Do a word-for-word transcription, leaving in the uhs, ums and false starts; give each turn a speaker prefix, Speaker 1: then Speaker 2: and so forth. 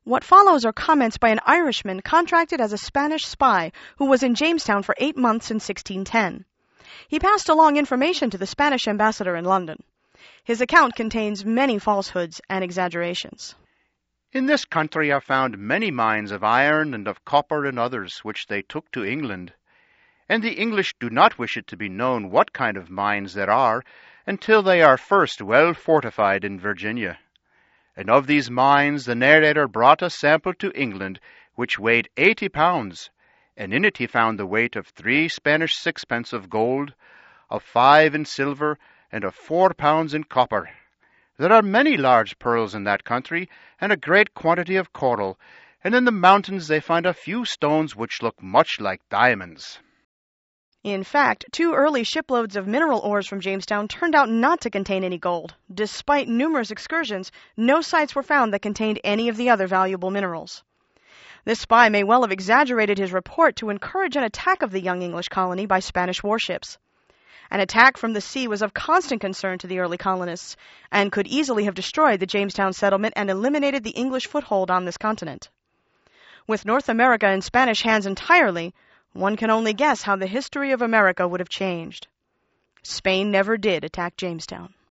Speaker 1: What follows are comments by an Irishman contracted as a Spanish spy who was in Jamestown for eight months in sixteen ten. He passed along information to the Spanish ambassador in London. His account contains many falsehoods and exaggerations.
Speaker 2: In this country are found many mines of iron and of copper and others, which they took to England. And the English do not wish it to be known what kind of mines there are, until they are first well fortified in Virginia. And of these mines the narrator brought a sample to England, which weighed eighty pounds, and in it he found the weight of three Spanish sixpence of gold, of five in silver, and of four pounds in copper. There are many large pearls in that country, and a great quantity of coral, and in the mountains they find a few stones which look much like diamonds.
Speaker 1: In fact, two early shiploads of mineral ores from Jamestown turned out not to contain any gold. Despite numerous excursions, no sites were found that contained any of the other valuable minerals. This spy may well have exaggerated his report to encourage an attack of the young English colony by Spanish warships. An attack from the sea was of constant concern to the early colonists, and could easily have destroyed the Jamestown settlement and eliminated the English foothold on this continent. With North America in Spanish hands entirely, one can only guess how the history of America would have changed. Spain never did attack Jamestown.